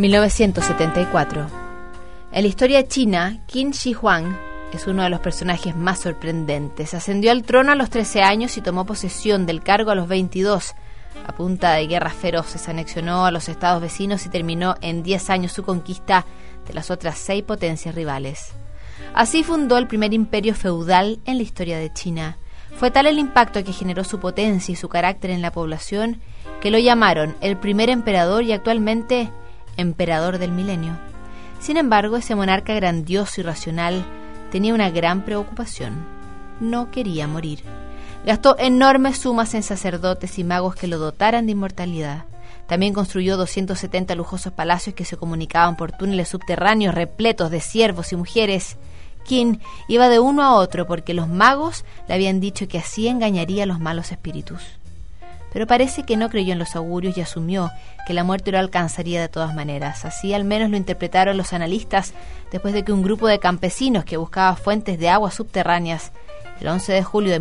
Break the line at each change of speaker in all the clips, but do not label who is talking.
1974. En la historia china, Qin Shi Huang es uno de los personajes más sorprendentes. Ascendió al trono a los 13 años y tomó posesión del cargo a los 22. A punta de guerras feroces anexionó a los estados vecinos y terminó en 10 años su conquista de las otras 6 potencias rivales. Así fundó el primer imperio feudal en la historia de China. Fue tal el impacto que generó su potencia y su carácter en la población que lo llamaron el primer emperador y actualmente emperador del milenio. Sin embargo, ese monarca grandioso y racional tenía una gran preocupación. No quería morir. Gastó enormes sumas en sacerdotes y magos que lo dotaran de inmortalidad. También construyó 270 lujosos palacios que se comunicaban por túneles subterráneos repletos de siervos y mujeres. Qin iba de uno a otro porque los magos le habían dicho que así engañaría a los malos espíritus. Pero parece que no creyó en los augurios y asumió que la muerte lo alcanzaría de todas maneras. Así al menos lo interpretaron los analistas después de que un grupo de campesinos que buscaba fuentes de agua subterráneas el 11 de julio de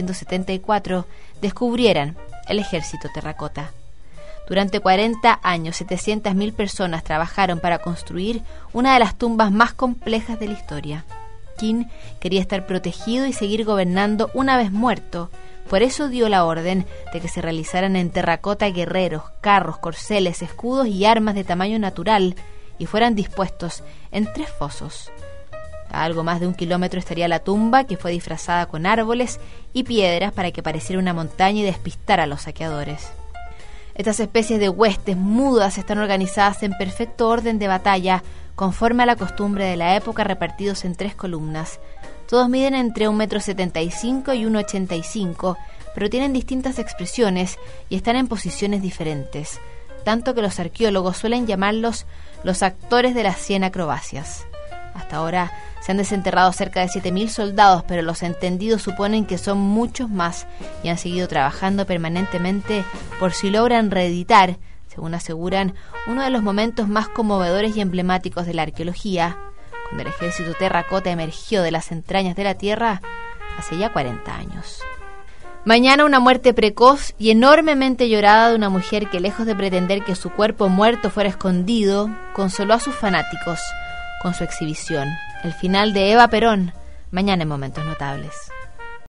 1974 descubrieran el ejército terracota. Durante 40 años, 700.000 personas trabajaron para construir una de las tumbas más complejas de la historia. Qin quería estar protegido y seguir gobernando una vez muerto. Por eso dio la orden de que se realizaran en terracota guerreros, carros, corceles, escudos y armas de tamaño natural y fueran dispuestos en 3 fosos. A algo más de 1 kilómetro estaría la tumba, que fue disfrazada con árboles y piedras para que pareciera una montaña y despistara a los saqueadores. Estas especies de huestes mudas están organizadas en perfecto orden de batalla, conforme a la costumbre de la época, repartidos en 3 columnas. Todos miden entre 1,75 m y 1,85 m, pero tienen distintas expresiones y están en posiciones diferentes, tanto que los arqueólogos suelen llamarlos los actores de las 100 acrobacias. Hasta ahora se han desenterrado cerca de 7.000 soldados, pero los entendidos suponen que son muchos más y han seguido trabajando permanentemente por si logran reeditar, según aseguran, uno de los momentos más conmovedores y emblemáticos de la arqueología, cuando el ejército terracota emergió de las entrañas de la tierra hace ya 40 años. Mañana una muerte precoz y enormemente llorada de una mujer que, lejos de pretender que su cuerpo muerto fuera escondido, consoló a sus fanáticos con su exhibición. El final de Eva Perón, mañana en Momentos Notables.